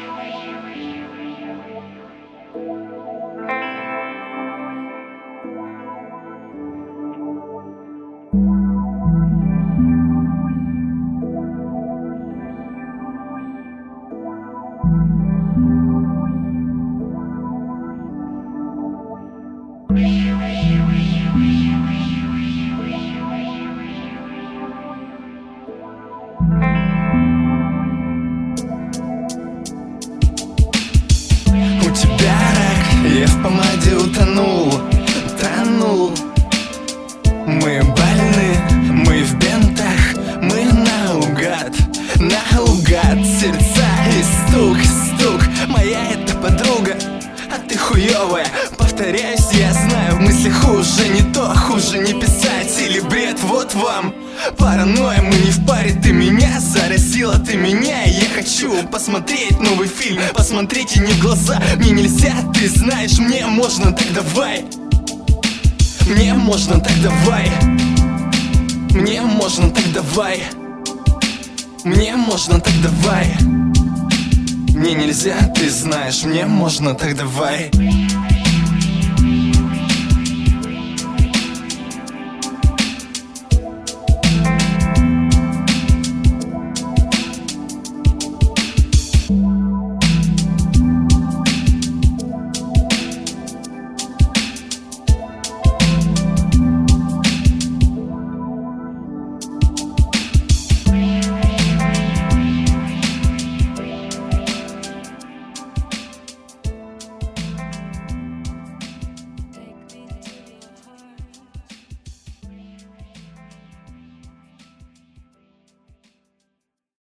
У тебя рак, я в помаде утонул. Мы больны, мы в бинтах, мы наугад, сердца и стук. Моя это подруга, а ты хуёвая. Повторяюсь, я знаю, в мыслях хуже не то, хуже не писать или бред. Вот вам паранойя, мы не в паре. Ты меня заразила, ты меня. И я хочу посмотреть новый фильм, посмотреть и не в глаза. Мне нельзя, ты знаешь, мне можно, так давай. Мне можно, так давай. Мне можно, так давай. Мне можно, так давай. Мне нельзя, ты знаешь, мне можно, так давай.